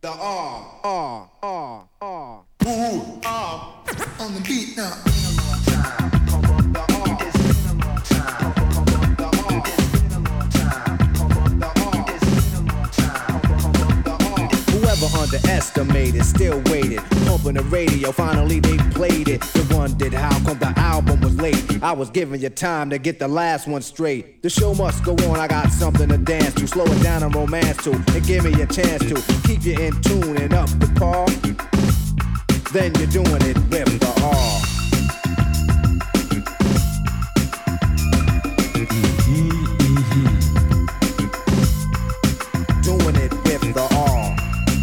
The Ooh, on the beat now. Whoever underestimated, still waited. Pumping the radio, finally they played it. They wondered how come the album was late. I was giving you time to get the last one straight. The show must go on, I got something to dance to. Slow it down and romance to, and give me a chance to keep you in tune and up to par. Then you're doing it with the R. Doing it with the R.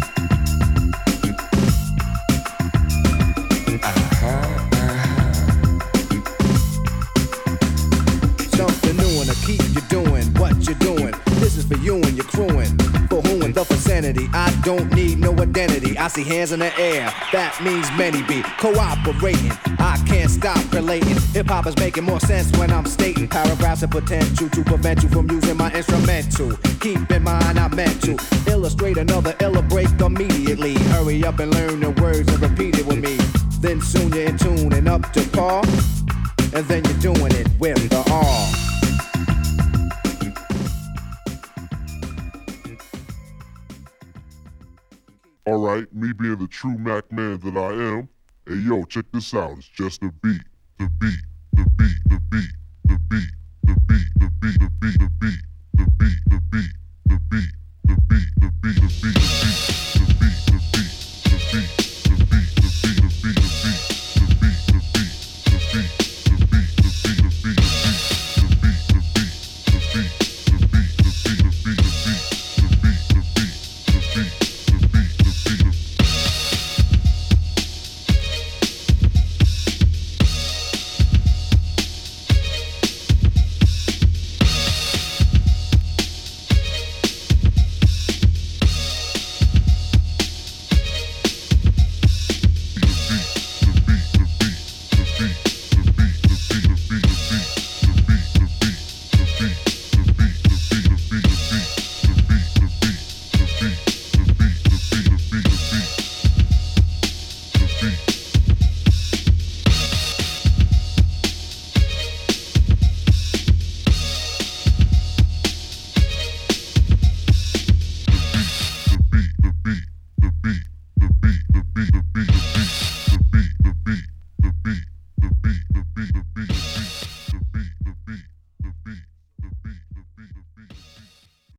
Something new and to keep you doing what you're doing. This is for you and your crewing. For who in the vicinity, I don't need no identity. I see hands in the air, that means many be cooperating. I can't stop relating. Hip-hop is making more sense when I'm stating paragraphs of potential to prevent you from using my instrumental. Keep in mind I meant to illustrate another illa break immediately. Hurry up and learn the words and repeat it with me. Then soon you're in tune and up to par. And then you're doing it with the R. Alright, me being the true Mac man that I am, hey yo, check this out, it's just a beat, the beat, the beat, the beat.